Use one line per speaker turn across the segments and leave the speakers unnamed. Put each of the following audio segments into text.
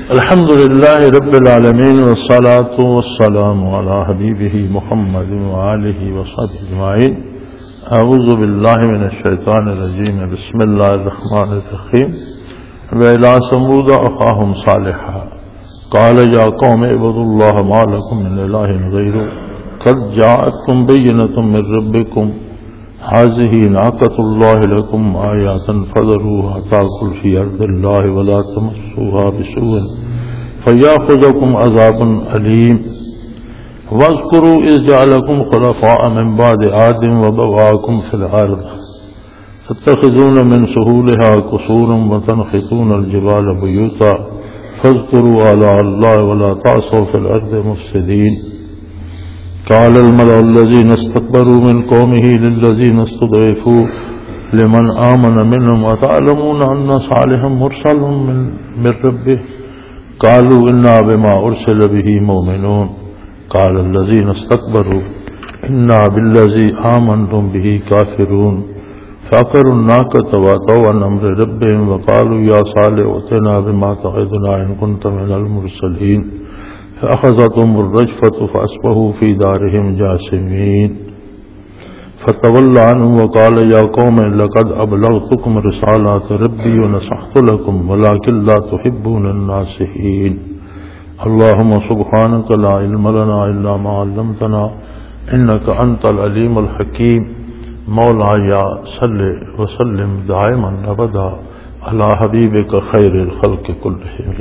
الحمد لله رب العالمين والصلاة والسلام على حبيبه محمد وآله وصحبه أجمعين. أعوذ بالله من الشيطان الرجيم. بسم الله الرحمن الرحيم. وإلى ثمود أخاهم صالحا قال يا قوم اعبدوا الله ما لكم من إله غيره قد جاءتكم بينة من ربكم هذه ناقة الله لكم آيات فذروها تأكل في أرض الله ولا تمسوها بسوء فيأخذكم عذاب أليم. واذكروا إذ جعلكم خلفاء من بعد عاد وبواكم في الأرض تتخذون من سهولها قصورا وتنحتون الجبال بيوتا فاذكروا آلاء الله ولا تعصوا في الأرض مفسدين. قال الملأ الذين استكبروا من قومه للذين استضعفوا لمن آمن منهم أتعلمون أن صالحا مرسل من ربه قالوا إنا بما أرسل به مؤمنون. قال الذين استكبروا إنا بالذي آمنتم به كافرون. فعقروا الناقة وعتوا عن أمر ربهم وقالوا يا صالح ائتنا بما تعدنا إن كنت من المرسلين. فأخذتهم الرجفة فأصبحوا في دارهم جاثمين. فتولى عنهم وقال يا قوم لقد أبلغتكم رسالات ربي ونصحت لكم ولكن لا تحبون الناصحين. اللهم سبحانك لا علم لنا إلا ما علمتنا إنك أنت العليم الحكيم. مولاي صل وسلم دائما أبدا على حبيبك خير الخلق كلهم.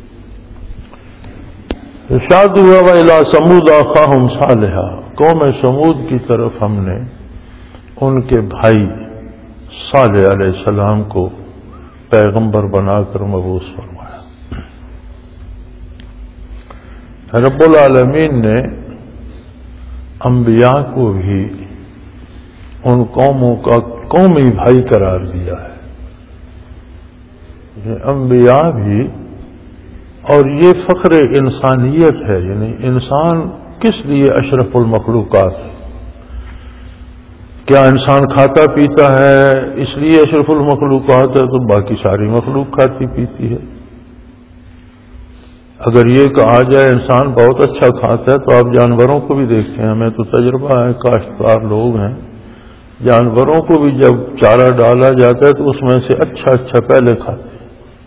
ارشاد ہوا وَإِلَىٰ ثَمُودَ أَخَاهُمْ صَالِحًا. قوم سمود کی طرف ہم نے ان کے بھائی صالح علیہ السلام کو پیغمبر بنا کر مبعوث فرمایا. رب العالمین نے انبیاء کو بھی ان قوموں کا قومی بھائی قرار دیا ہے. یہ انبیاء بھی، اور یہ فخر انسانیت ہے. یعنی انسان کس لیے اشرف المخلوقات ہے؟ کیا انسان کھاتا پیتا ہے اس لیے اشرف المخلوقات ہے؟ تو باقی ساری مخلوق کھاتی پیتی ہے. اگر یہ کہا جائے انسان بہت اچھا کھاتا ہے تو آپ جانوروں کو بھی دیکھتے ہیں. ہمیں تو تجربہ ہے، کاشتکار لوگ ہیں. جانوروں کو بھی جب چارہ ڈالا جاتا ہے تو اس میں سے اچھا پہلے کھاتے ہیں.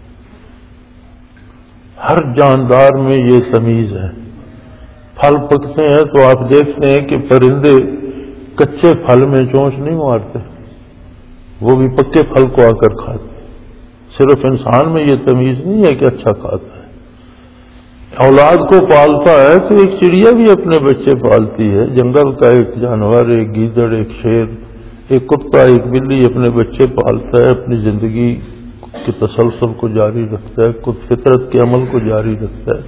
ہر جاندار میں یہ تمیز ہے. پھل پکتے ہیں تو آپ دیکھتے ہیں کہ پرندے کچے پھل میں چونچ نہیں مارتے، وہ بھی پکے پھل کو آ کر کھاتے. صرف انسان میں یہ تمیز نہیں ہے کہ اچھا کھاتا ہے. اولاد کو پالتا ہے تو ایک چڑیا بھی اپنے بچے پالتی ہے. جنگل کا ایک جانور، ایک گیدڑ، ایک شیر، ایک کتا، ایک بلی اپنے بچے پالتا ہے، اپنی زندگی کے تسلسل کو جاری رکھتا ہے، خود فطرت کے عمل کو جاری رکھتا ہے.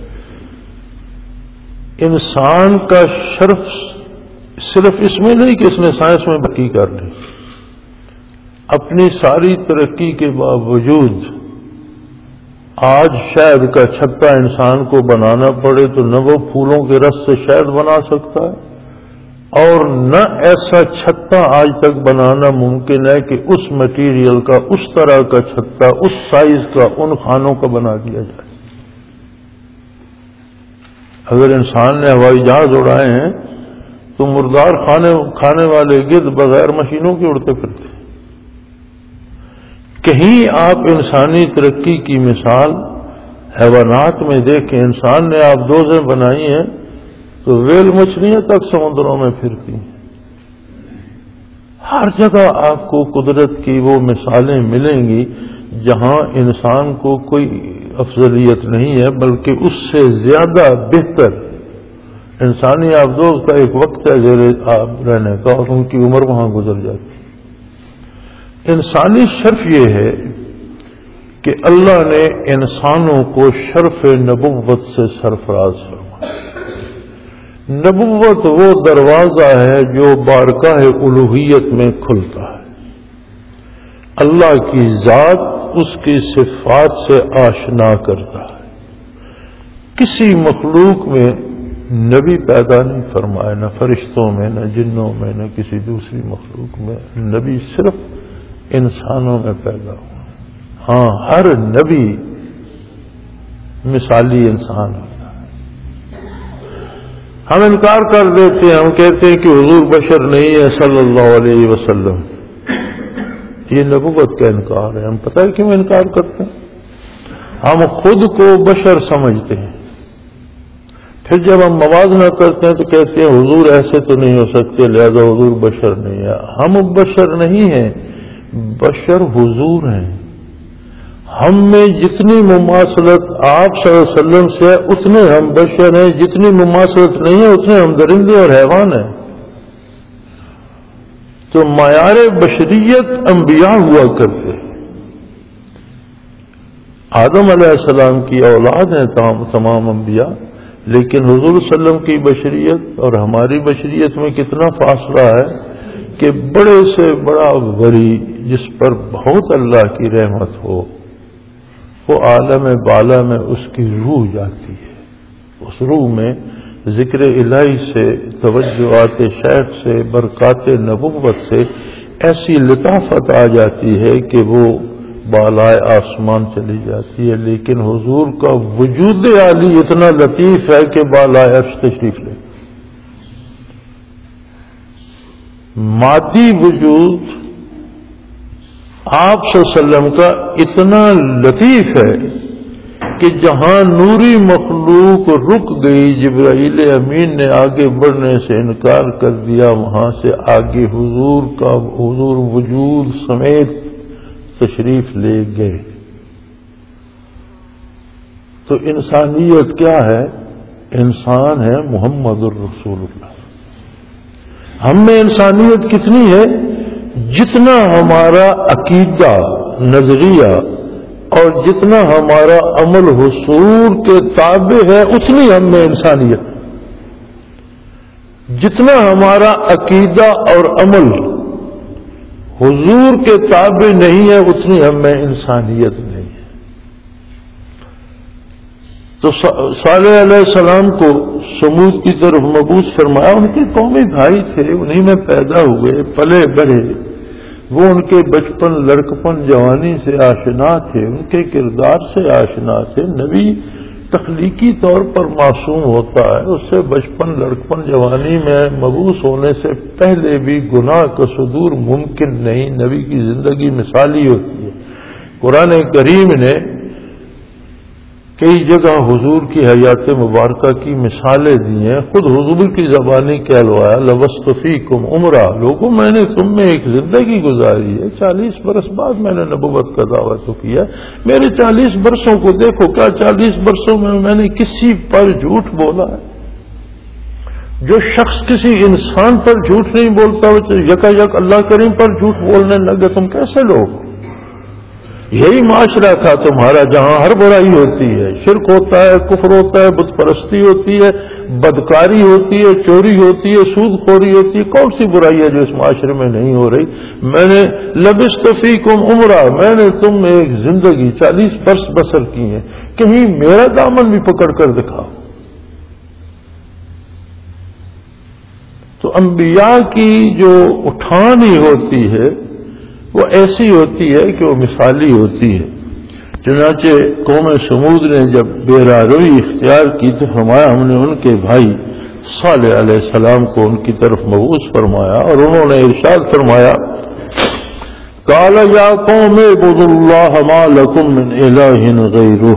انسان کا شرف صرف اس میں نہیں کہ اس نے سائنس میں ترقی کر لی. اپنی ساری ترقی کے باوجود آج شہد کا چھتا انسان کو بنانا پڑے تو نہ وہ پھولوں کے رس سے شہد بنا سکتا ہے، اور نہ ایسا چھتا آج تک بنانا ممکن ہے کہ اس مٹیریل کا، اس طرح کا چھتا، اس سائز کا، ان خانوں کا بنا دیا جائے. اگر انسان نے ہوائی جہاز اڑائے ہیں تو مردار کھانے والے گرد بغیر مشینوں کے اڑتے پھرتے. کہیں آپ انسانی ترقی کی مثال حیوانات میں دیکھیں. انسان نے آپ دوزیں بنائی ہیں تو ویل مچھلیاں تک سمندروں میں پھرتی ہیں. ہر جگہ آپ کو قدرت کی وہ مثالیں ملیں گی جہاں انسان کو کوئی افضلیت نہیں ہے بلکہ اس سے زیادہ بہتر انسانی آبدوز کا ایک وقت ہے زیر آب رہنے کا، اور ان کی عمر وہاں گزر جاتی. انسانی شرف یہ ہے کہ اللہ نے انسانوں کو شرف نبوت سے سرفراز فرمایا. نبوت وہ دروازہ ہے جو بارگاہ الوہیت میں کھلتا ہے. اللہ کی ذات اس کی صفات سے آشنا کرتا ہے. کسی مخلوق میں نبی پیدا نہیں فرمایا، نہ فرشتوں میں، نہ جنوں میں، نہ کسی دوسری مخلوق میں. نبی صرف انسانوں میں پیدا ہوا. ہاں، ہر نبی مثالی انسان ہوتا ہے. ہم انکار کر دیتے ہیں، ہم کہتے ہیں کہ حضور بشر نہیں ہے صلی اللہ علیہ وسلم. یہ نبوت کا انکار ہے. ہم پتہ ہے کیوں انکار کرتے ہیں؟ ہم خود کو بشر سمجھتے ہیں، پھر جب ہم موازنہ کرتے ہیں تو کہتے ہیں حضور ایسے تو نہیں ہو سکتے، لہذا حضور بشر نہیں ہے. ہم بشر نہیں ہیں، بشر حضور ہیں. ہم میں جتنی مماثلت آپ صلی اللہ علیہ وسلم سے ہے اتنے ہم بشر ہیں، جتنی مماثلت نہیں ہے اتنے ہم درندے اور حیوان ہیں. تو معیار بشریت انبیاء ہوا کرتے ہیں. آدم علیہ السلام کی اولاد ہیں تمام انبیاء، لیکن حضور صلی اللہ علیہ وسلم کی بشریت اور ہماری بشریت میں کتنا فاصلہ ہے کہ بڑے سے بڑا ولی جس پر بہت اللہ کی رحمت ہو، وہ عالم بالا میں اس کی روح جاتی ہے. اس روح میں ذکر الہی سے، توجہات شیخ سے، برکات نبوت سے ایسی لطافت آ جاتی ہے کہ وہ بالائے آسمان چلی جاتی ہے. لیکن حضور کا وجود عالی اتنا لطیف ہے کہ بالائے عرش تشریف لے. مادی وجود آپ صلی اللہ علیہ وسلم کا اتنا لطیف ہے کہ جہاں نوری مخلوق رک گئی، جبرائیل امین نے آگے بڑھنے سے انکار کر دیا، وہاں سے آگے حضور وجود سمیت تشریف لے گئے. تو انسانیت کیا ہے؟ انسان ہے محمد الرسول اللہ. ہم میں انسانیت کتنی ہے؟ جتنا ہمارا عقیدہ، نظریہ اور جتنا ہمارا عمل حضور کے تابع ہے اتنی ہم میں انسانیت. جتنا ہمارا عقیدہ اور عمل حضور کے تابع نہیں ہے اتنی ہم میں انسانیت نہیں ہے. تو صالح علیہ السلام کو سمود کی طرف مبعوث فرمایا. ان کے قومی بھائی تھے، انہی میں پیدا ہوئے، پلے بڑھے. وہ ان کے بچپن، لڑکپن، جوانی سے آشنا تھے، ان کے کردار سے آشنا تھے. نبی تخلیقی طور پر معصوم ہوتا ہے، اس سے بچپن، لڑکپن، جوانی میں مبعوث ہونے سے پہلے بھی گناہ کا صدور ممکن نہیں. نبی کی زندگی مثالی ہوتی ہے. قرآن کریم نے کئی جگہ حضور کی حیات مبارکہ کی مثالیں دی ہیں. خود حضور کی زبانی کہلوایا، لبثت فیکم عمرہ، لوگوں میں نے تم میں ایک زندگی گزاری ہے، 40 برس بعد میں نے نبوت کا دعویٰ تو کیا. میرے 40 برسوں کو دیکھو، کیا 40 برسوں میں نے کسی پر جھوٹ بولا ہے؟ جو شخص کسی انسان پر جھوٹ نہیں بولتا وہ یکا یک اللہ کریم پر جھوٹ بولنے لگے. تم کیسے لوگ؟ یہی معاشرہ تھا تمہارا جہاں ہر برائی ہوتی ہے، شرک ہوتا ہے، کفر ہوتا ہے، بت پرستی ہوتی ہے، بدکاری ہوتی ہے، چوری ہوتی ہے، سود خوری ہوتی ہے. کون سی برائی ہے جو اس معاشرے میں نہیں ہو رہی؟ میں نے لبثت فیکم عمرہ، میں نے تم میں ایک زندگی 40 برس بسر کی ہیں، کہیں میرا دامن بھی پکڑ کر دکھاؤ. تو انبیاء کی جو اٹھانی ہوتی ہے وہ ایسی ہوتی ہے کہ وہ مثالی ہوتی ہے. چنانچہ قوم سمود نے جب بیراروی اختیار کی تو فرمایا ہم نے ان کے بھائی صالح علیہ السلام کو ان کی طرف مبعوث فرمایا اور انہوں نے ارشاد فرمایا، قال یا قوم اعبدوا اللہ ما لکم من الہ غیرہ.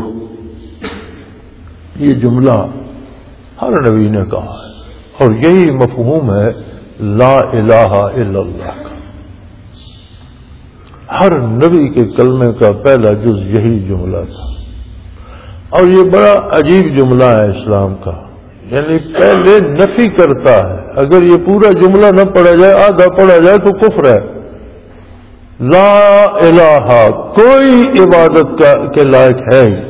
یہ جملہ ہر نبی نے کہا ہے اور یہی مفہوم ہے لا الہ الا اللہ کا. ہر نبی کے کلمے کا پہلا جز یہی جملہ تھا. اور یہ بڑا عجیب جملہ ہے اسلام کا، یعنی پہلے نفی کرتا ہے. اگر یہ پورا جملہ نہ پڑھا جائے، آدھا پڑھا جائے تو کفر ہے. لا الہ، کوئی عبادت کے لائق ہے ہی.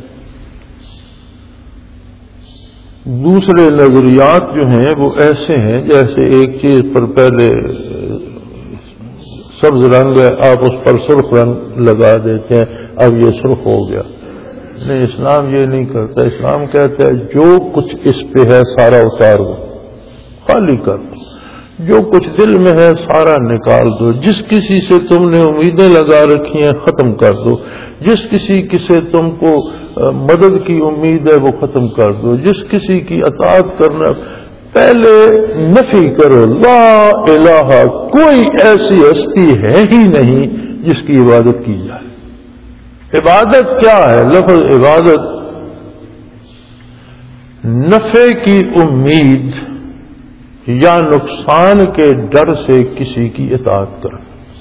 دوسرے نظریات جو ہیں وہ ایسے ہیں جیسے ایک چیز پر پہلے سبز رنگ ہے، آپ اس پر سرخ رنگ لگا دیتے ہیں، اب یہ سرخ ہو گیا. نہیں، اسلام یہ نہیں کرتا. اسلام کہتا ہے جو کچھ اس پہ ہے سارا اتار دو، خالی کر دو. جو کچھ دل میں ہے سارا نکال دو، جس کسی سے تم نے امیدیں لگا رکھی ہیں ختم کر دو، جس کسی سے تم کو مدد کی امید ہے وہ ختم کر دو، جس کسی کی اطاعت کرنا، پہلے نفی کرو، لا الہ، کوئی ایسی ہستی ہے ہی نہیں جس کی عبادت کی جائے۔ عبادت کیا ہے؟ لفظ عبادت نفع کی امید یا نقصان کے ڈر سے کسی کی اطاعت کرنا،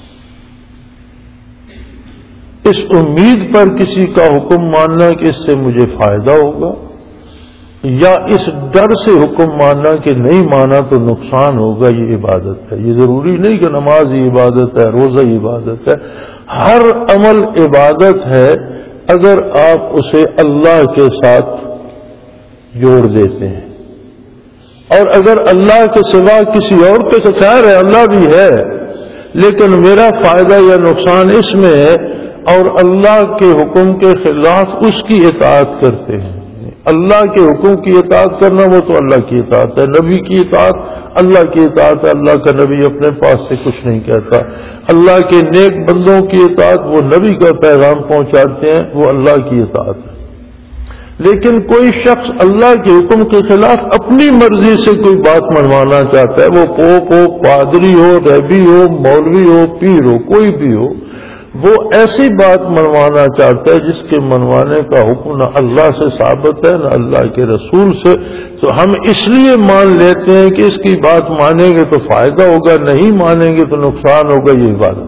اس امید پر کسی کا حکم ماننا کہ اس سے مجھے فائدہ ہوگا، یا اس ڈر سے حکم ماننا کہ نہیں مانا تو نقصان ہوگا، یہ عبادت ہے۔ یہ ضروری نہیں کہ نماز ہی عبادت ہے، روزہ ہی عبادت ہے، ہر عمل عبادت ہے اگر آپ اسے اللہ کے ساتھ جوڑ دیتے ہیں۔ اور اگر اللہ کے سوا کسی اور کے خیر ہے، اللہ بھی ہے، لیکن میرا فائدہ یا نقصان اس میں ہے، اور اللہ کے حکم کے خلاف اس کی اطاعت کرتے ہیں۔ اللہ کے حکم کی اطاعت کرنا وہ تو اللہ کی اطاعت ہے، نبی کی اطاعت اللہ کی اطاعت ہے، اللہ کا نبی اپنے پاس سے کچھ نہیں کہتا، اللہ کے نیک بندوں کی اطاعت وہ نبی کا پیغام پہنچاتے ہیں، وہ اللہ کی اطاعت ہے۔ لیکن کوئی شخص اللہ کے حکم کے خلاف اپنی مرضی سے کوئی بات منوانا چاہتا ہے، وہ پوپ ہو، پادری ہو، رہبی ہو، مولوی ہو، پیر ہو، کوئی بھی ہو، وہ ایسی بات منوانا چاہتا ہے جس کے منوانے کا حکم نہ اللہ سے ثابت ہے نہ اللہ کے رسول سے، تو ہم اس لیے مان لیتے ہیں کہ اس کی بات مانیں گے تو فائدہ ہوگا، نہیں مانیں گے تو نقصان ہوگا، یہ عبادت۔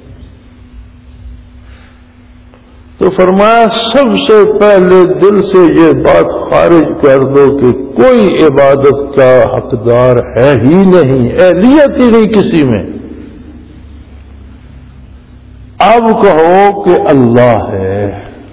تو فرمایا سب سے پہلے دل سے یہ بات خارج کر دو کہ کوئی عبادت کا حقدار ہے ہی نہیں، اہلیت ہی نہیں کسی میں۔ اب کہو کہ اللہ ہے،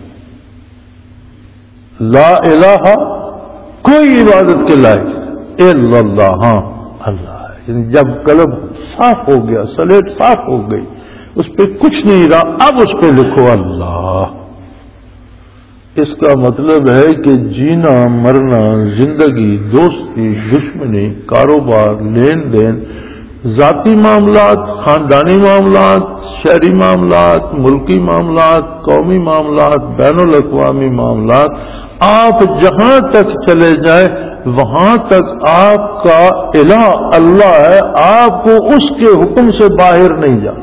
لا الہ، کوئی عبادت کے لائق الا اللہ، ہاں اللہ ہے۔ یعنی جب قلب صاف ہو گیا، سلیٹ صاف ہو گئی، اس پہ کچھ نہیں رہا، اب اس پہ لکھو اللہ۔ اس کا مطلب ہے کہ جینا مرنا، زندگی، دوستی، دشمنی، کاروبار، لین دین، ذاتی معاملات، خاندانی معاملات، شہری معاملات، ملکی معاملات، قومی معاملات، بین الاقوامی معاملات، آپ جہاں تک چلے جائیں وہاں تک آپ کا الہ اللہ ہے، آپ کو اس کے حکم سے باہر نہیں جانا۔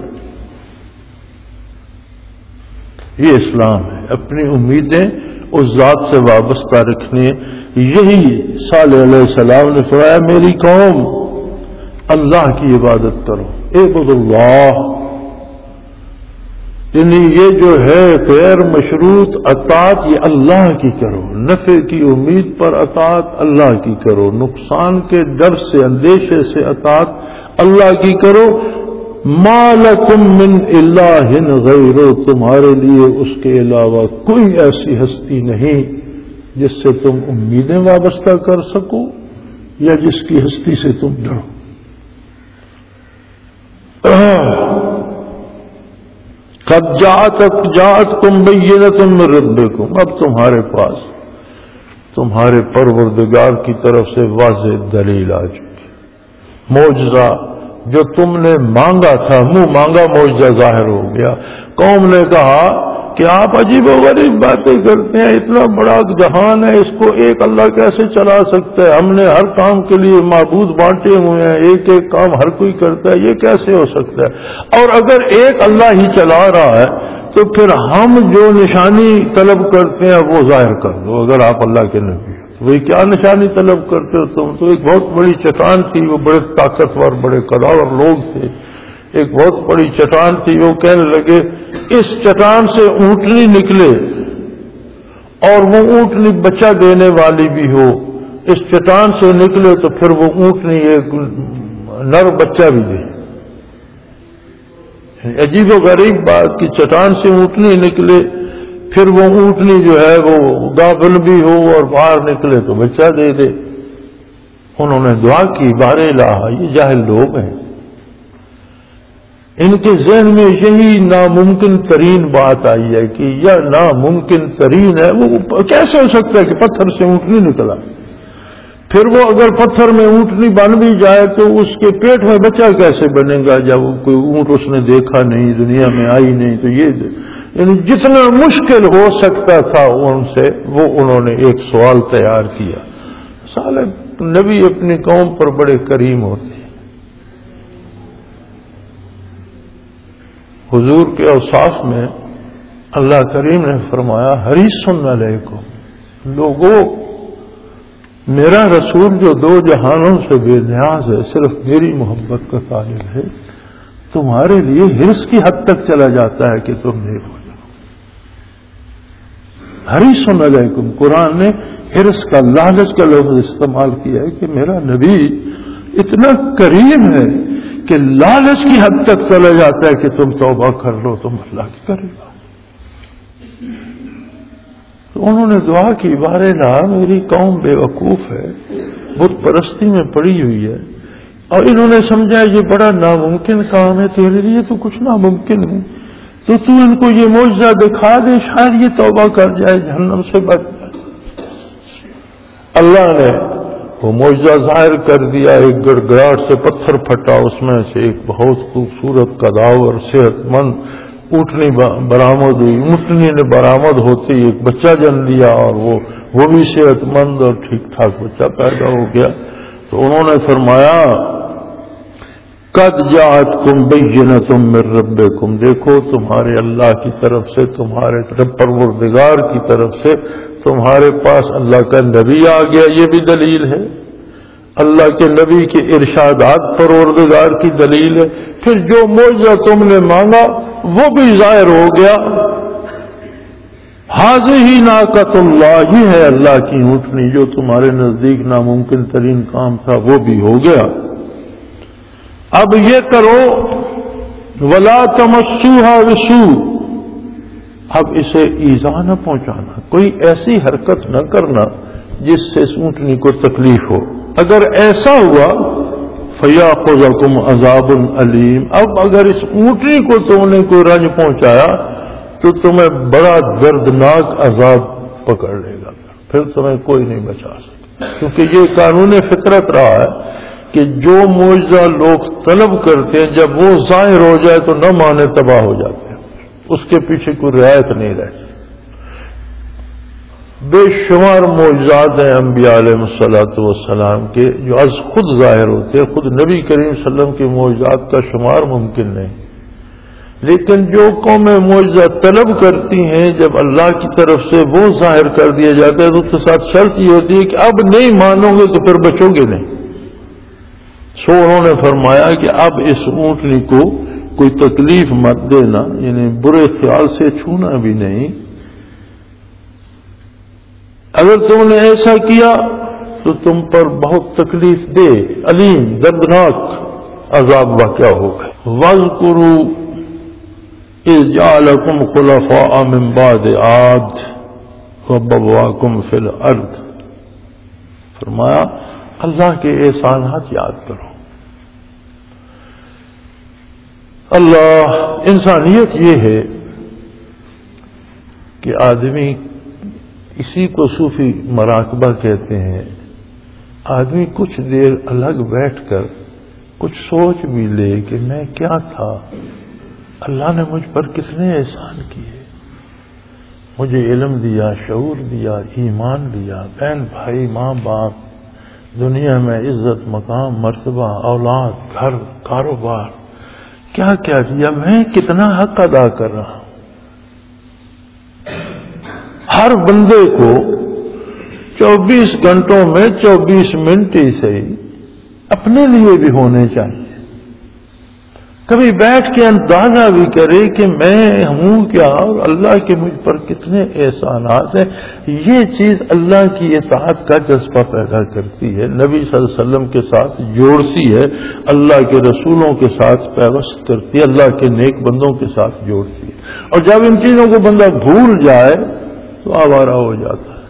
یہ اسلام ہے، اپنی امیدیں اس ذات سے وابستہ رکھنی ہے۔ یہی صالح علیہ السلام نے فرمایا میری قوم اللہ کی عبادت کرو، اعبد اللہ، یعنی یہ جو ہے غیر مشروط اطاعت یہ اللہ کی کرو، نفع کی امید پر اطاعت اللہ کی کرو، نقصان کے ڈر سے اندیشے سے اطاعت اللہ کی کرو۔ ما لکم من الہ غیرہ، تمہارے لیے اس کے علاوہ کوئی ایسی ہستی نہیں جس سے تم امیدیں وابستہ کر سکو یا جس کی ہستی سے تم ڈرو۔ قد جاءتکم بینۃ من ربکم، اب تمہارے پاس تمہارے پروردگار کی طرف سے واضح دلیل آ چکی، معجزہ جو تم نے مانگا تھا، منہ مانگا معجزہ ظاہر ہو گیا۔ قوم نے کہا کہ آپ عجیب و غریب باتیں کرتے ہیں، اتنا بڑا جہان ہے، اس کو ایک اللہ کیسے چلا سکتا ہے؟ ہم نے ہر کام کے لیے معبود بانٹے ہوئے ہیں، ایک ایک کام ہر کوئی کرتا ہے، یہ کیسے ہو سکتا ہے؟ اور اگر ایک اللہ ہی چلا رہا ہے تو پھر ہم جو نشانی طلب کرتے ہیں وہ ظاہر کر دو، اگر آپ اللہ کے نبی ہیں۔ وہی کیا نشانی طلب کرتے ہو تم؟ تو ایک بہت بڑی چٹان تھی، وہ بڑے طاقتور بڑے قداور لوگ تھے، ایک بہت بڑی چٹان تھی، وہ کہنے لگے اس چٹان سے اونٹنی نکلے اور وہ اونٹنی بچہ دینے والی بھی ہو، اس چٹان سے نکلے تو پھر وہ اونٹنی ایک نر بچہ بھی دے۔ عجیب و غریب بات کہ چٹان سے اونٹنی نکلے، پھر وہ اونٹنی جو ہے وہ غافل بھی ہو اور باہر نکلے تو بچہ دے دے۔ انہوں نے دعا کی بار الہ، یہ جاہل لوگ ہیں، ان کے ذہن میں یہی ناممکن ترین بات آئی ہے کہ یہ ناممکن ترین ہے، وہ کیسے ہو سکتا ہے کہ پتھر سے اونٹنی نکلا؟ پھر وہ اگر پتھر میں اونٹنی بن بھی جائے تو اس کے پیٹ میں بچہ کیسے بنے گا جب کوئی اونٹ اس نے دیکھا نہیں، دنیا میں آئی نہیں؟ تو یہ یعنی جتنا مشکل ہو سکتا تھا ان سے وہ انہوں نے ایک سوال تیار کیا۔ سالے نبی اپنی قوم پر بڑے کریم ہوتے ہیں۔ حضور کے اوصاف میں اللہ کریم نے فرمایا حریص علیکم، لوگوں میرا رسول جو دو جہانوں سے بے نیاز ہے، صرف میری محبت کا طالب ہے، تمہارے لیے حرص کی حد تک چلا جاتا ہے کہ تم نیک ہو جاؤ۔ حریص علیکم، قرآن نے حرص کا، لالچ کا لفظ استعمال کیا ہے کہ میرا نبی اتنا کریم ہے کہ لالچ کی حد تک چلا جاتا ہے کہ تم توبہ کر لو، تم اللہ کی کرے گا۔ تو انہوں نے دعا کی، بارے میری قوم بے وقوف ہے، بت پرستی میں پڑی ہوئی ہے، اور انہوں نے سمجھا یہ بڑا ناممکن کام ہے، تیرے لیے تو کچھ ناممکن نہیں، تو ان کو یہ معجزہ دکھا دے، شاید یہ توبہ کر جائے، جہنم سے بچ جائے۔ اللہ نے وہ معجزہ ظاہر کر دیا، ایک گڑگڑاہٹ سے پتھر پھٹا، اس میں سے ایک بہت خوبصورت کداور صحت مند اونٹنی برآمد ہوئی۔ اونٹنی نے برآمد ہوتی ایک بچہ جن لیا، اور وہ بھی صحت مند اور ٹھیک ٹھاک بچہ پیدا ہو گیا۔ تو انہوں نے فرمایا قد جاءتکم بینۃ من ربکم، دیکھو تمہارے اللہ کی طرف سے، تمہارے رب پروردگار کی طرف سے تمہارے پاس اللہ کا نبی آ گیا، یہ بھی دلیل ہے۔ اللہ کے نبی کے ارشادات پروردگار کی دلیل ہے۔ پھر جو معجزہ تم نے مانگا وہ بھی ظاہر ہو گیا۔ ہذہ ناقۃ اللہ، ہی ہے اللہ کی اونٹنی، جو تمہارے نزدیک ناممکن ترین کام تھا وہ بھی ہو گیا۔ اب یہ کرو ولا تمسوها بسوء، اب اسے ایذا نہ پہنچانا، کوئی ایسی حرکت نہ کرنا جس سے اس اونٹنی کو تکلیف ہو۔ اگر ایسا ہوا فَيَأْخُذَكُمْ عَذَابٌ أَلِيمٌ، اب اگر اس اونٹنی کو تم نے کوئی رنج پہنچایا تو تمہیں بڑا دردناک عذاب پکڑ لے گا، پھر تمہیں کوئی نہیں بچا سکتا، کیونکہ یہ قانون فطرت رہا ہے کہ جو معجزہ لوگ طلب کرتے ہیں جب وہ ظاہر ہو جائے تو نہ مانے تباہ ہو جاتے ہیں، اس کے پیچھے کوئی رعایت نہیں رہتی۔ بے شمار معجزات ہیں انبیاء علیہ الصلوۃ والسلام کے جو از خود ظاہر ہوتے ہیں، خود نبی کریم صلی اللہ علیہ وسلم کے معجزات کا شمار ممکن نہیں، لیکن جو قومیں معجزہ طلب کرتی ہیں جب اللہ کی طرف سے وہ ظاہر کر دیا جاتا ہے تو اس کے ساتھ شرط یہ ہوتی ہے کہ اب نہیں مانو گے تو پھر بچو گے نہیں۔ سو انہوں نے فرمایا کہ اب اس اونٹنی کو کوئی تکلیف مت دینا، یعنی برے خیال سے چھونا بھی نہیں، اگر تم نے ایسا کیا تو تم پر بہت تکلیف دے علیم دردناک عذاب واقع ہوگا۔ وَاذْكُرُوا إِذْ جَعَلَكُمْ خُلَفَاءَ مِنْ بَعْدِ عَادٍ وَبَوَّأَكُمْ فِي الْأَرْضِ، فرمایا اللہ کے احسانات یاد کرو۔ اللہ انسانیت یہ ہے کہ آدمی، اسی کو صوفی مراقبہ کہتے ہیں، آدمی کچھ دیر الگ بیٹھ کر کچھ سوچ بھی لے کہ میں کیا تھا، اللہ نے مجھ پر کتنے احسان کیے، مجھے علم دیا، شعور دیا، ایمان دیا، بہن بھائی، ماں باپ، دنیا میں عزت، مقام، مرتبہ، اولاد، گھر، کاروبار، کیا کیا دیا، میں کتنا حق ادا کر رہا ہوں۔ ہر بندے کو 24 گھنٹوں میں 24 منٹ ہی صحیح اپنے لیے بھی ہونے چاہیے، کبھی بیٹھ کے اندازہ بھی کرے کہ میں ہوں کیا اور اللہ کے مجھ پر کتنے احسانات ہیں۔ یہ چیز اللہ کی اطاعت کا جذبہ پیدا کرتی ہے، نبی صلی اللہ علیہ وسلم کے ساتھ جوڑتی ہے، اللہ کے رسولوں کے ساتھ پیوست کرتی ہے، اللہ کے نیک بندوں کے ساتھ جوڑتی ہے، اور جب ان چیزوں کو بندہ بھول جائے تو آوارہ ہو جاتا ہے۔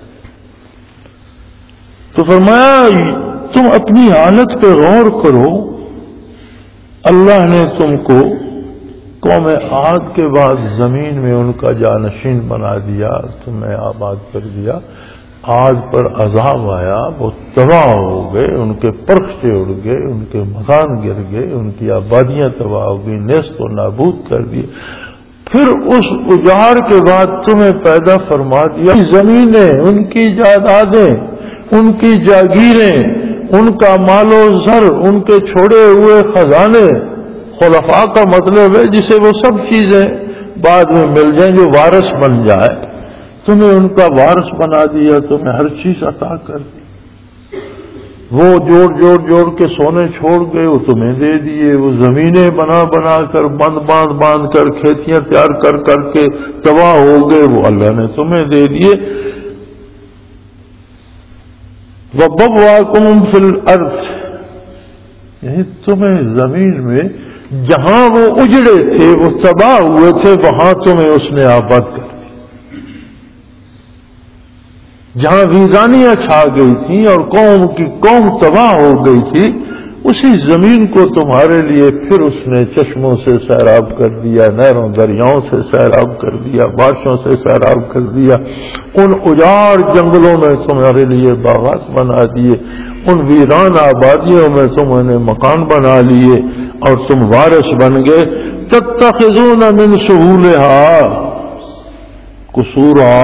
تو فرمایا تم اپنی حالت پہ غور کرو، اللہ نے تم کو قوم عاد کے بعد زمین میں ان کا جانشین بنا دیا، تمہیں آباد کر دیا، آج پر عذاب آیا، وہ تباہ ہو گئے، ان کے پرخچے اڑ گئے، ان کے مکان گر گئے، ان کی آبادیاں تباہ ہو گئی، نیست و نابود کر دیے۔ پھر اس اجاڑ کے بعد تمہیں پیدا فرما دیا، زمینیں، ان کی جائیدادیں، ان کی جاگیریں، ان کا مال و زر، ان کے چھوڑے ہوئے خزانے۔ خلفاء کا مطلب ہے جسے وہ سب چیزیں بعد میں مل جائیں، جو وارث بن جائے۔ تمہیں ان کا وارث بنا دیا، تمہیں ہر چیز عطا کر دی۔ وہ جوڑ جوڑ جوڑ کے سونے چھوڑ گئے، وہ تمہیں دے دیے۔ وہ زمینیں بنا بنا کر، باندھ کر، کھیتیاں تیار کر کر کے تباہ ہو گئے، وہ اللہ نے تمہیں دے دیے۔ وَبَوَّأَكُم فِي الْأَرْضِ، یعنی تمہیں زمین میں جہاں وہ اجڑے تھے، وہ تباہ ہوئے تھے، وہاں تمہیں اس نے آباد کر دیا۔ جہاں ویرانیاں چھا گئی تھیں اور قوم کی قوم تباہ ہو گئی تھی، اسی زمین کو تمہارے لیے پھر اس نے چشموں سے سیراب کر دیا، نہروں دریاؤں سے سیراب کر دیا، بارشوں سے سیراب کر دیا۔ ان اجاڑ جنگلوں میں تمہارے لیے باغات بنا دیے، ان ویران آبادیوں میں تم نے مکان بنا لیے اور تم وارث بن گئے۔ تتخذون من سہولها قصورا،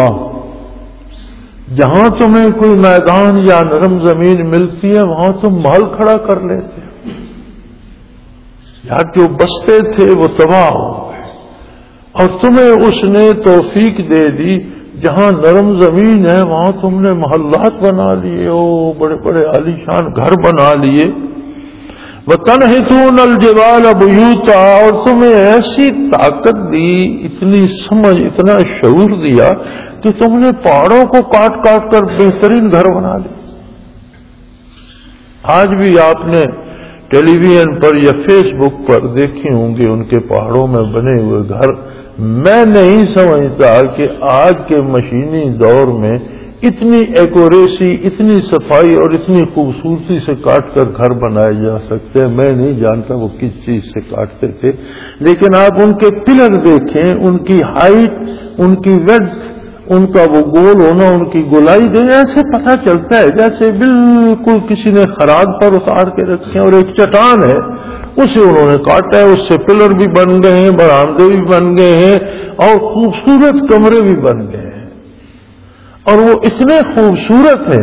جہاں تمہیں کوئی میدان یا نرم زمین ملتی ہے وہاں تم محل کھڑا کر لیتے ہو۔ یا جو بستے تھے وہ تباہ ہو گئے، اور تمہیں اس نے توفیق دے دی جہاں نرم زمین ہے وہاں تم نے محلات بنا لیے، بڑے بڑے عالی شان گھر بنا لیے۔ وَتَنْحِتُونَ الْجِبَالَ بُيُوتًا، اور تمہیں ایسی طاقت دی، اتنی سمجھ، اتنا شعور دیا کہ تم نے پہاڑوں کو کاٹ کاٹ کر بہترین گھر بنا لی۔ آج بھی آپ نے ٹیلی ویژن پر یا فیس بک پر دیکھی ہوں گے ان کے پہاڑوں میں بنے ہوئے گھر۔ میں نہیں سمجھتا کہ آج کے مشینی دور میں اتنی ایکوریسی، اتنی صفائی اور اتنی خوبصورتی سے کاٹ کر گھر بنائے جا سکتے ہیں۔ میں نہیں جانتا وہ کس چیز سے کاٹتے تھے، لیکن آپ ان کے پلر دیکھیں، ان کی ہائٹ، ان کی ویڈتھ، ان کا وہ گول ہونا، ان کی گولائی دیکھیں، ایسے پتہ چلتا ہے جیسے بالکل کسی نے خراج پر اتار کے رکھے ہیں، اور ایک چٹان ہے اسے انہوں نے کاٹا ہے، اس سے پلر بھی بن گئے ہیں، برآمدے بھی بن گئے ہیں، اور خوبصورت کمرے بھی بن گئے ہیں۔ اور وہ اتنے خوبصورت ہیں۔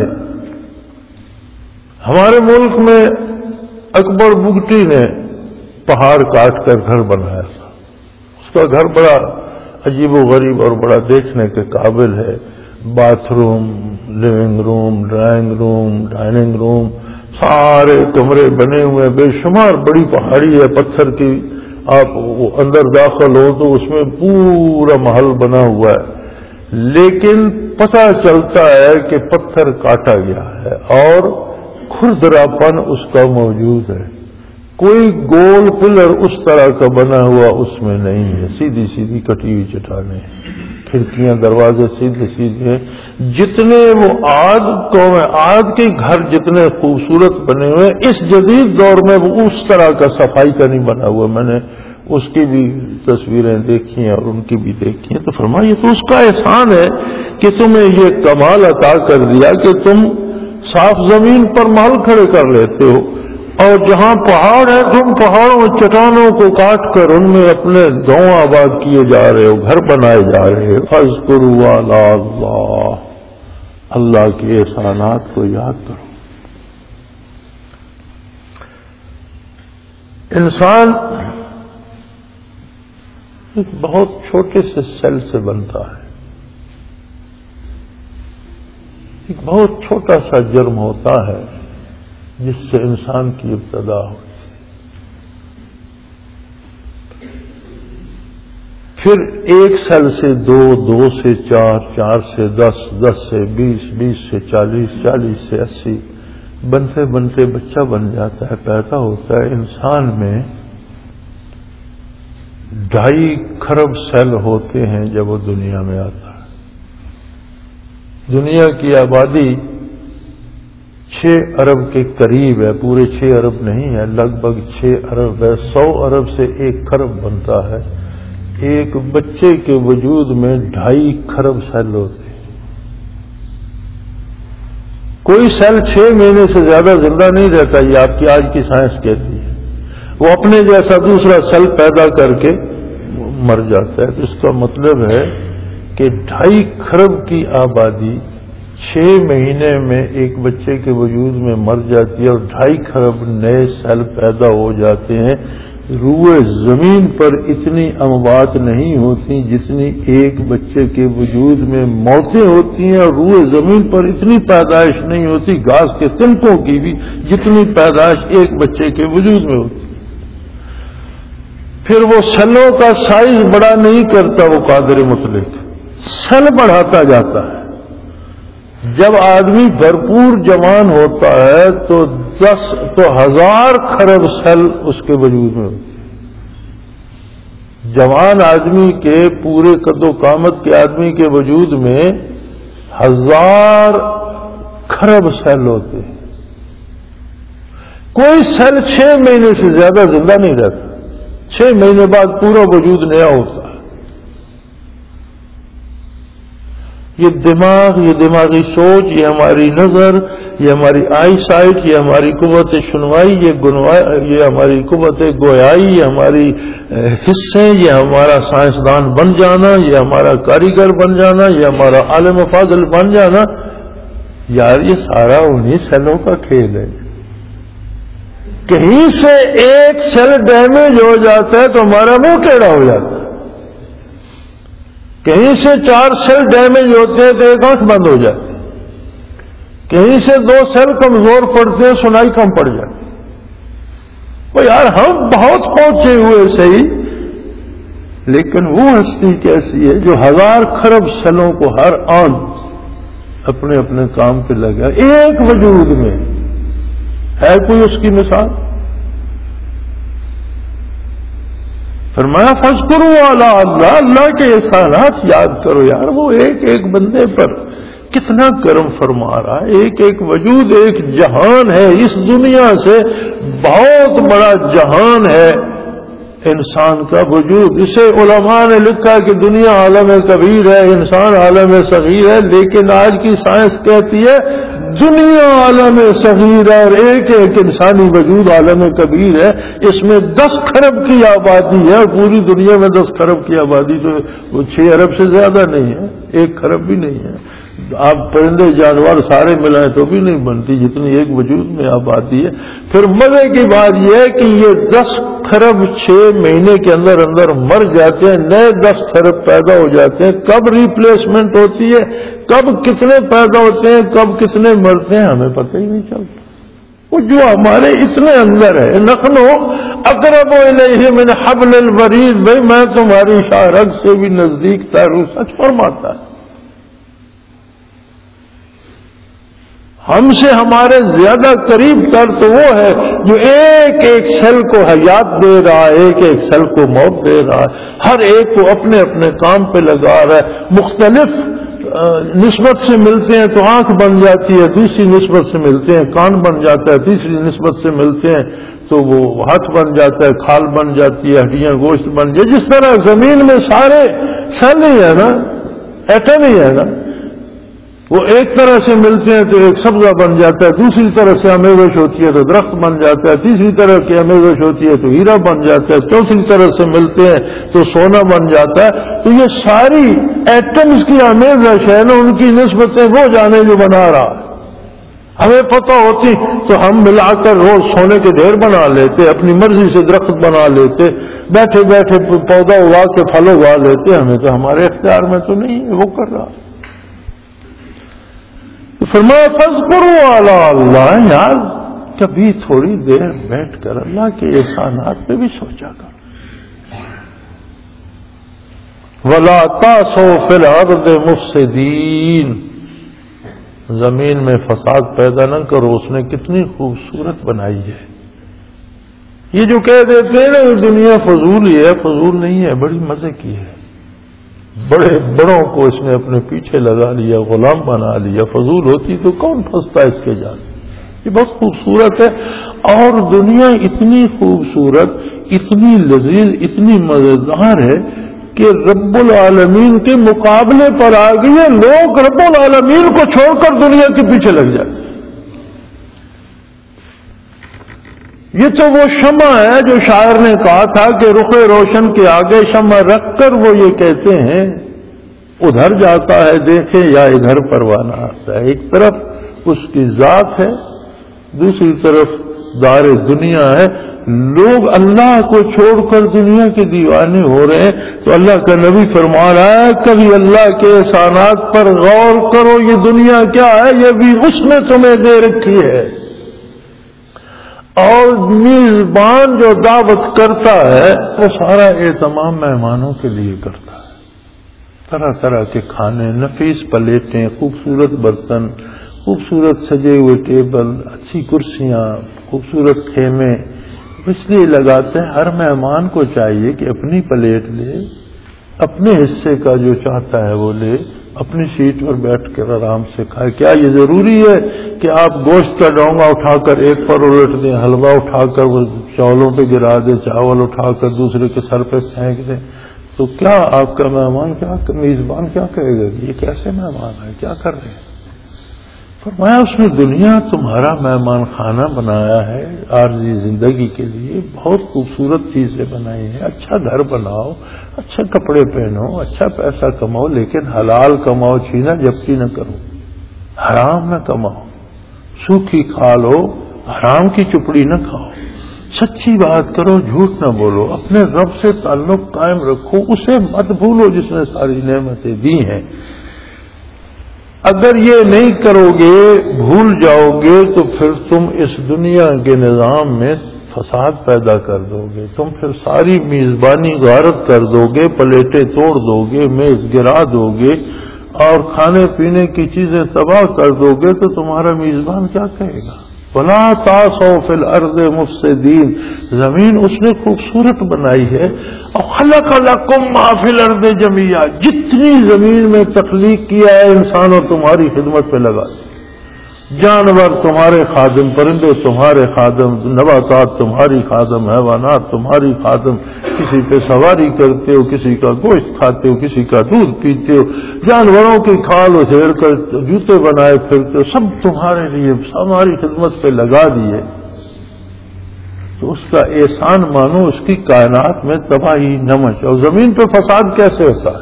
ہمارے ملک میں اکبر بگٹی نے پہاڑ کاٹ کر گھر بنایا تھا، اس کا گھر بڑا عجیب و غریب اور بڑا دیکھنے کے قابل ہے۔ Bathroom, living room, drawing room, dining room, سارے کمرے بنے ہوئے، بے شمار بڑی پہاڑی ہے پتھر کی، آپ اندر داخل ہو تو اس میں پورا محل بنا ہوا ہے، لیکن پتہ چلتا ہے کہ پتھر کاٹا گیا ہے اور کھردراپن اس کا موجود ہے۔ کوئی گول پلر اس طرح کا بنا ہوا اس میں نہیں ہے، سیدھی سیدھی کٹی ہوئی چٹانیں، کھڑکیاں دروازے سیدھے سیدھے ہیں۔ جتنے وہ آج کے گھر جتنے خوبصورت بنے ہوئے، اس جدید دور میں وہ اس طرح کا صفائی کا نہیں بنا ہوا۔ میں نے اس کی بھی تصویریں دیکھی ہیں اور ان کی بھی دیکھی ہیں، تو فرمایا یہ تو اس کا احسان ہے کہ تمہیں یہ کمال عطا کر دیا کہ تم صاف زمین پر محل کھڑے کر لیتے ہو، اور جہاں پہاڑ ہیں تم پہاڑوں چٹانوں کو کاٹ کر ان میں اپنے گاؤں آباد کیے جا رہے ہو، گھر بنائے جا رہے ہو۔ فاذکروا آلاء اللہ، اللہ کے احسانات کو یاد کرو۔ انسان ایک بہت چھوٹے سے سیل سے بنتا ہے، ایک بہت چھوٹا سا جرم ہوتا ہے جس سے انسان کی ابتدا ہوتی ہے، پھر ایک سیل سے دو، دو سے چار، چار سے 10، 10 سے 20، 20 سے 40، 40 سے 80، بنتے بنتے بچہ بن جاتا ہے، پیدا ہوتا ہے۔ انسان میں 2.5 کھرب سیل ہوتے ہیں جب وہ دنیا میں آتا ہے۔ دنیا کی آبادی 6 ارب کے قریب ہے، پورے 6 ارب نہیں ہے، لگ بھگ 6 ارب ہے۔ 100 ارب سے 1 کھرب بنتا ہے۔ ایک بچے کے وجود میں 2.5 کھرب سیل ہوتے ہیں۔ کوئی سیل 6 مہینے سے زیادہ زندہ نہیں رہتا، یہ آپ کی آج کی سائنس کہتی ہے. وہ اپنے جیسا دوسرا سیل پیدا کر کے مر جاتا ہے. تو اس کا مطلب ہے کہ 2.5 کھرب کی آبادی 6 مہینے میں ایک بچے کے وجود میں مر جاتی ہے اور 2.5 کھرب نئے سیل پیدا ہو جاتے ہیں. روئے زمین پر اتنی اموات نہیں ہوتی جتنی ایک بچے کے وجود میں موتیں ہوتی ہیں، اور روئے زمین پر اتنی پیدائش نہیں ہوتی گھاس کے تنکوں کی بھی جتنی پیدائش ایک بچے کے وجود میں ہوتی. پھر وہ سیلوں کا سائز بڑا نہیں کرتا، وہ قادر مطلق سیل بڑھاتا جاتا ہے. جب آدمی بھرپور جوان ہوتا ہے تو 1000 کھرب سیل اس کے وجود میں ہوتے ہیں. جوان آدمی کے پورے قد و قامت کے آدمی کے وجود میں 1000 کھرب سیل ہوتے ہیں. کوئی سیل 6 مہینے سے زیادہ زندہ نہیں رہتا. 6 مہینے بعد پورا وجود نیا ہوتا ہے. یہ دماغ، یہ دماغی سوچ، یہ ہماری نظر، یہ ہماری آئی سائٹ، یہ ہماری قوت سنوائی، یہ ہماری قوت گویائی، یہ ہماری حصے، یہ ہمارا سائنسدان بن جانا، یہ ہمارا کاریگر بن جانا، یہ ہمارا عالم فاضل بن جانا، یار یہ سارا انہی سیلوں کا کھیل ہے. کہیں سے ایک سیل ڈیمیج ہو جاتا ہے تو ہمارا منہ ٹیڑھا ہو جاتا ہے. کہیں سے 4 سیل ڈیمیج ہوتے ہیں تو ایک آنکھ بند ہو جاتی ہے. کہیں سے 2 سیل کمزور پڑتے ہیں، سنائی کم پڑ جاتی ہے. وہ یار ہم بہت پہنچے ہوئے صحیح، لیکن وہ ہستی کیسی ہے جو 1000 کھرب سیلوں کو ہر آن اپنے اپنے کام پہ لگا ایک وجود میں. ہے کوئی اس کی مثال؟ فرمایا فذکروا علی اللہ، اللہ کے احسانات یاد کرو. یار وہ ایک ایک بندے پر کتنا کرم فرما رہا ہے. ایک ایک وجود ایک جہان ہے. اس دنیا سے بہت بڑا جہان ہے انسان کا وجود. اسے علماء نے لکھا کہ دنیا عالم کبیر ہے، انسان عالم صغیر ہے، لیکن آج کی سائنس کہتی ہے دنیا عالم صغیر ہے اور ایک ایک انسانی وجود عالم کبیر ہے. اس میں 10 کھرب کی آبادی ہے اور پوری دنیا میں 10 کھرب کی آبادی تو وہ 6 ارب سے زیادہ نہیں ہے، 1 کھرب بھی نہیں ہے. آپ پرندے جانور سارے ملائیں تو بھی نہیں بنتی جتنی ایک وجود میں آبادی ہے. پھر مزے کی بات یہ ہے کہ یہ 10 کھرب 6 مہینے کے اندر اندر مر جاتے ہیں، نئے 10 کھرب پیدا ہو جاتے ہیں. کب ریپلیسمنٹ ہوتی ہے، کب کتنے پیدا ہوتے ہیں، کب کتنے مرتے ہیں، ہمیں پتہ ہی نہیں چلتا. وہ جو ہمارے اتنے اندر ہے. نحن اقرب الیہ من حبل الورید، بھائی میں تمہاری شاہ رگ سے بھی نزدیک تر ہوں. سچ فرماتا ہے. ہم سے ہمارے زیادہ قریب تر تو وہ ہے جو ایک ایک سیل کو حیات دے رہا ہے، ایک ایک سیل کو موت دے رہا ہے، ہر ایک کو اپنے اپنے کام پہ لگا رہا ہے. مختلف نسبت سے ملتے ہیں تو آنکھ بن جاتی ہے، دوسری نسبت سے ملتے ہیں کان بن جاتا ہے، تیسری نسبت سے ملتے ہیں تو وہ ہاتھ بن جاتا ہے، کھال بن جاتی ہے، ہڈیاں گوشت بن جاتی. جس طرح زمین میں سارے سیل ہی ہے نا، ایٹم ہی ہے نا. وہ ایک طرح سے ملتے ہیں تو ایک سبزہ بن جاتا ہے، دوسری طرح سے امیوش ہوتی ہے تو درخت بن جاتا ہے، تیسری طرح کی امیوش ہوتی ہے تو ہیرا بن جاتا ہے، چوتھی طرح سے ملتے ہیں تو سونا بن جاتا ہے. تو یہ ساری ایٹمز کی امیوش ہے نا، ان کی نسبتیں وہ جانے جو بنا رہا. ہمیں پتہ ہوتی تو ہم ملا کر روز سونے کے ڈھیر بنا لیتے، اپنی مرضی سے درخت بنا لیتے، بیٹھے بیٹھے پودا اگا کے پھل اگا لیتے. ہمیں تو ہمارے اختیار میں تو نہیں ہے، وہ کر رہا. فرمایا فذکروا علی اللہ، یار کبھی تھوڑی دیر بیٹھ کر اللہ کے احسانات پہ بھی سوچا کر. ولا تعثوا فی الارض مفسدین، زمین میں فساد پیدا نہ کرو. اس نے کتنی خوبصورت بنائی ہے. یہ جو کہہ دیتے ہیں نا دنیا فضول ہی ہے، فضول نہیں ہے، بڑی مزے کی ہے. بڑے بڑوں کو اس نے اپنے پیچھے لگا لیا، غلام بنا لیا. فضول ہوتی تو کون پھنستا اس کے جال. یہ بہت خوبصورت ہے. اور دنیا اتنی خوبصورت، اتنی لذیذ، اتنی مزیدار ہے کہ رب العالمین کے مقابلے پر آ گئی ہے. لوگ رب العالمین کو چھوڑ کر دنیا کے پیچھے لگ جاتے ہیں. یہ تو وہ شمع ہے جو شاعر نے کہا تھا کہ رخ روشن کے آگے شمع رکھ کر وہ یہ کہتے ہیں ادھر جاتا ہے دیکھے یا ادھر پروانہ آتا ہے. ایک طرف اس کی ذات ہے، دوسری طرف دار دنیا ہے. لوگ اللہ کو چھوڑ کر دنیا کے دیوانے ہو رہے ہیں، تو اللہ کا نبی فرما رہا ہے کبھی اللہ کے احسانات پر غور کرو. یہ دنیا کیا ہے؟ یہ بھی اس نے تمہیں دے رکھی ہے. اور میزبان جو دعوت کرتا ہے وہ سارا اہتمام مہمانوں کے لیے کرتا ہے. طرح طرح کے کھانے، نفیس پلیٹیں، خوبصورت برتن، خوبصورت سجے ہوئے ٹیبل، اچھی کرسیاں، خوبصورت خیمے اس لیے لگاتے ہیں. ہر مہمان کو چاہیے کہ اپنی پلیٹ لے، اپنے حصے کا جو چاہتا ہے وہ لے، اپنی سیٹ پر بیٹھ کر آرام سے کھائے. کیا یہ ضروری ہے کہ آپ گوشت کا ڈونگا اٹھا کر ایک پر الٹ دیں، حلوہ اٹھا کر وہ چاولوں پہ گرا دیں، چاول اٹھا کر دوسرے کے سر پہ پھینک دیں؟ تو کیا آپ کا مہمان، کیا میزبان کیا کہے گا کہ یہ کیسے مہمان ہے، کیا کر رہے ہیں؟ فرمایا اس نے دنیا تمہارا مہمان خانہ بنایا ہے عارضی زندگی کے لیے، بہت خوبصورت چیزیں بنائی ہیں. اچھا گھر بناؤ، اچھے کپڑے پہنو، اچھا پیسہ کماؤ، لیکن حلال کماؤ، چھینا جھپٹی نہ کرو، حرام نہ کماؤ، سوکھی کھا لو، حرام کی چپڑی نہ کھاؤ، سچی بات کرو، جھوٹ نہ بولو، اپنے رب سے تعلق قائم رکھو، اسے مت بھولو جس نے ساری نعمتیں دی ہیں. اگر یہ نہیں کرو گے، بھول جاؤ گے، تو پھر تم اس دنیا کے نظام میں فساد پیدا کر دو گے. تم پھر ساری میزبانی غارت کر دو گے، پلیٹیں توڑ دو گے، میز گرا دو گے اور کھانے پینے کی چیزیں تباہ کر دو گے. تو تمہارا میزبان کیا کہے گا؟ وَلَا تَعْثَوْا فِي الْأَرْضِ مُفْسِدِينَ. زمین اس نے خوبصورت بنائی ہے. اور خَلَقَ لَكُم مَّا فِي الْأَرْضِ جَمِيعًا. جتنی زمین میں تخلیق کیا ہے انسانوں تمہاری خدمت پہ لگا دی. جانور تمہارے خادم، پرندے تمہارے خادم، نباتات تمہاری خادم، حیوانات تمہاری خادم. کسی پہ سواری کرتے ہو، کسی کا گوشت کھاتے ہو، کسی کا دودھ پیتے ہو، جانوروں کی کھال ادھیڑ کر جوتے بنائے پھرتے ہو، سب تمہارے لیے ہماری خدمت پہ لگا دیے. تو اس کا احسان مانو، اس کی کائنات میں تباہی نہ مچاؤ. زمین پہ فساد کیسے ہوتا ہے؟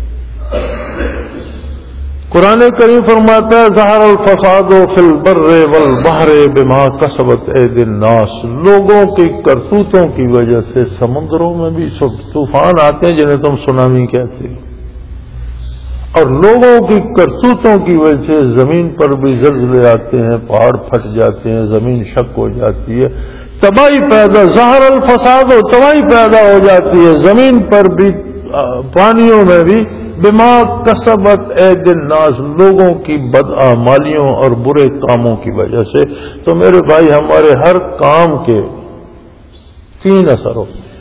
قرآن کریم فرماتا ہے ظہر الفساد فی البر والبحر بما کسبت ایدی الناس. لوگوں کی کرتوتوں کی وجہ سے سمندروں میں بھی طوفان آتے ہیں جنہیں تم سونامی کہتے ہیں، اور لوگوں کی کرتوتوں کی وجہ سے زمین پر بھی زلزلے آتے ہیں، پہاڑ پھٹ جاتے ہیں، زمین شک ہو جاتی ہے، تباہی پیدا، ظہر الفساد و تباہی پیدا ہو جاتی ہے زمین پر بھی، پانیوں میں بھی. بما کسبت ایدی الناس، لوگوں کی بدعمالیوں اور برے کاموں کی وجہ سے. تو میرے بھائی ہمارے ہر کام کے 3 اثر ہوتے ہیں.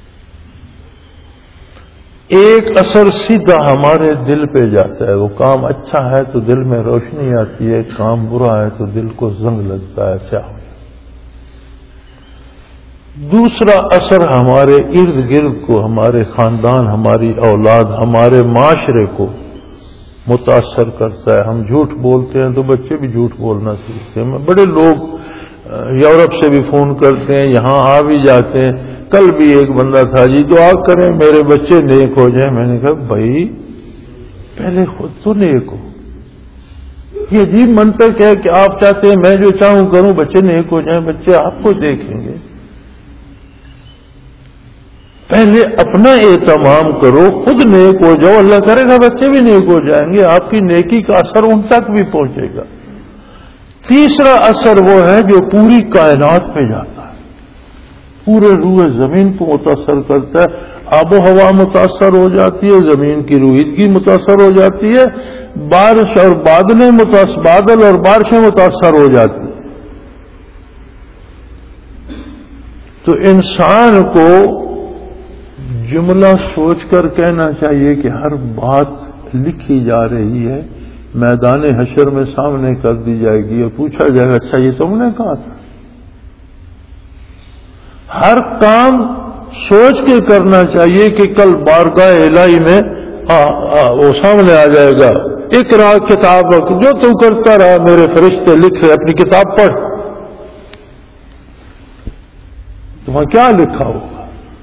ایک اثر سیدھا ہمارے دل پہ جاتا ہے، وہ کام اچھا ہے تو دل میں روشنی آتی ہے، کام برا ہے تو دل کو زنگ لگتا ہے، کیا ہو. دوسرا اثر ہمارے ارد گرد کو، ہمارے خاندان، ہماری اولاد، ہمارے معاشرے کو متاثر کرتا ہے. ہم جھوٹ بولتے ہیں تو بچے بھی جھوٹ بولنا سیکھتے ہیں. بڑے لوگ یورپ سے بھی فون کرتے ہیں، یہاں آ بھی جاتے ہیں. کل بھی ایک بندہ تھا، جی دعا کریں میرے بچے نیک ہو جائیں. میں نے کہا بھائی پہلے خود تو نیک ہو. یہ عجیب منطق ہے کہ آپ چاہتے ہیں میں جو چاہوں کروں، بچے نیک ہو جائیں. بچے آپ کو دیکھیں گے. پہلے اپنا اہتمام کرو، خود نیک ہو جاؤ، اللہ کرے گا بچے بھی نیک ہو جائیں گے، آپ کی نیکی کا اثر ان تک بھی پہنچے گا. تیسرا اثر وہ ہے جو پوری کائنات پہ جاتا ہے، پورے روح زمین کو متاثر کرتا ہے. آب و ہوا متاثر ہو جاتی ہے، زمین کی رویدگی متاثر ہو جاتی ہے، بارش اور بادل اور بارشیں متاثر ہو جاتی ہیں. تو انسان کو جملہ سوچ کر کہنا چاہیے کہ ہر بات لکھی جا رہی ہے، میدان حشر میں سامنے کر دی جائے گی اور پوچھا جائے گا اچھا یہ تم نے کہا تھا. ہر کام سوچ کے کرنا چاہیے کہ کل بارگاہ الہی میں وہ سامنے آ جائے گا. اقرا کتاب جو تو کرتا رہا، میرے فرشتے لکھ رہے، اپنی کتاب پڑھ. تو وہاں کیا لکھا ہوگا؟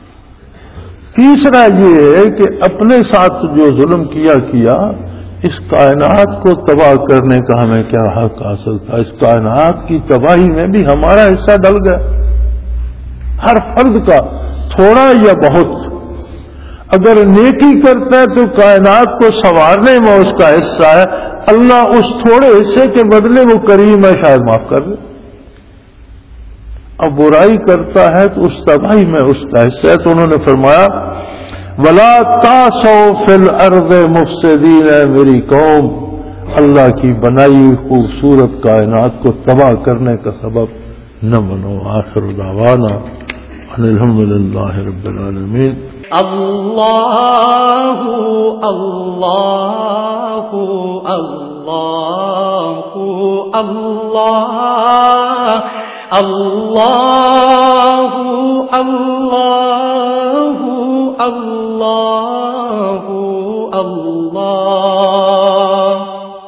تیسرا یہ ہے کہ اپنے ساتھ جو ظلم کیا اس کائنات کو تباہ کرنے کا ہمیں کیا حق حاصل تھا؟ اس کائنات کی تباہی میں بھی ہمارا حصہ ڈل گیا، ہر فرد کا، تھوڑا یا بہت۔ اگر نیکی کرتا ہے تو کائنات کو سنوارنے میں اس کا حصہ ہے، اللہ اس تھوڑے حصے کے بدلے وہ کریم ہے، شاید معاف کر دے۔ اب برائی کرتا ہے تو اس تباہی میں اس کا حصہ ہے۔ تو انہوں نے فرمایا وَلَا تَعْثَوْا فِي الْأَرْضِ مُفْسِدِينَ، میری قوم اللہ کی بنائی ہوئی خوبصورت کائنات کو تباہ کرنے کا سبب نہ بنو۔ آخر دعوانا ان الحمدللہ رب العالمین۔
اللہ اللہ اللہ اللہ اللہ اللہ اللہ اللہ۔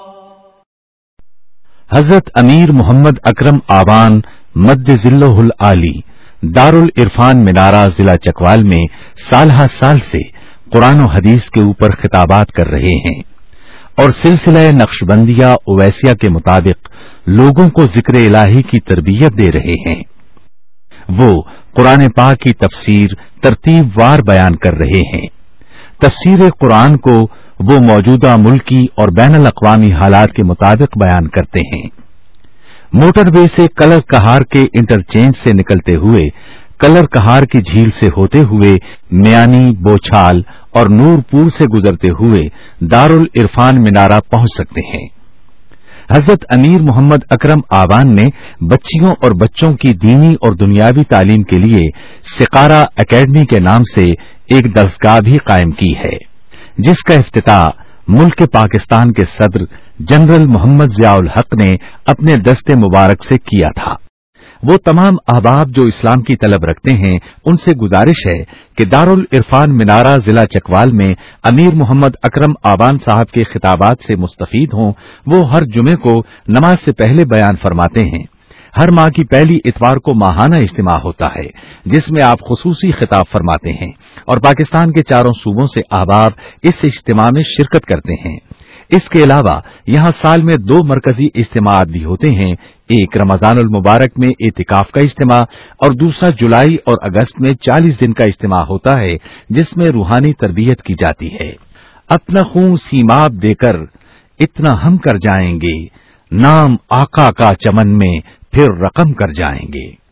حضرت امیر محمد اکرم آوان مد ذلہ العالی دارالعرفان منارہ ضلع چکوال میں سال ہر سال سے قرآن و حدیث کے اوپر خطابات کر رہے ہیں اور سلسلہ نقشبندیہ اویسیہ کے مطابق لوگوں کو ذکر الہی کی تربیت دے رہے ہیں۔ وہ قرآن پاک کی تفسیر ترتیب وار بیان کر رہے ہیں۔ تفسیر قرآن کو وہ موجودہ ملکی اور بین الاقوامی حالات کے مطابق بیان کرتے ہیں۔ موٹر وے سے کلر کہار کے انٹرچینج سے نکلتے ہوئے کلر کہار کی جھیل سے ہوتے ہوئے میانی، بوچھال اور نورپور سے گزرتے ہوئے دارالعرفان منارہ پہنچ سکتے ہیں۔ حضرت امیر محمد اکرم آوان نے بچیوں اور بچوں کی دینی اور دنیاوی تعلیم کے لیے سقارہ اکیڈمی کے نام سے ایک دستگاہ بھی قائم کی ہے، جس کا افتتاح ملک پاکستان کے صدر جنرل محمد ضیاء الحق نے اپنے دست مبارک سے کیا تھا۔ وہ تمام احباب جو اسلام کی طلب رکھتے ہیں ان سے گزارش ہے کہ دارالعرفان منارہ ضلع چکوال میں امیر محمد اکرم آوان صاحب کے خطابات سے مستفید ہوں۔ وہ ہر جمعے کو نماز سے پہلے بیان فرماتے ہیں۔ ہر ماہ کی پہلی اتوار کو ماہانہ اجتماع ہوتا ہے جس میں آپ خصوصی خطاب فرماتے ہیں اور پاکستان کے چاروں صوبوں سے احباب اس اجتماع میں شرکت کرتے ہیں۔ اس کے علاوہ یہاں سال میں 2 مرکزی اجتماعات بھی ہوتے ہیں، ایک رمضان المبارک میں اعتکاف کا اجتماع اور دوسرا جولائی اور اگست میں 40 دن کا اجتماع ہوتا ہے جس میں روحانی تربیت کی جاتی ہے۔ اپنا خون سیماب دے کر اتنا ہم کر جائیں گے، نام آقا کا چمن میں پھر رقم کر جائیں گے۔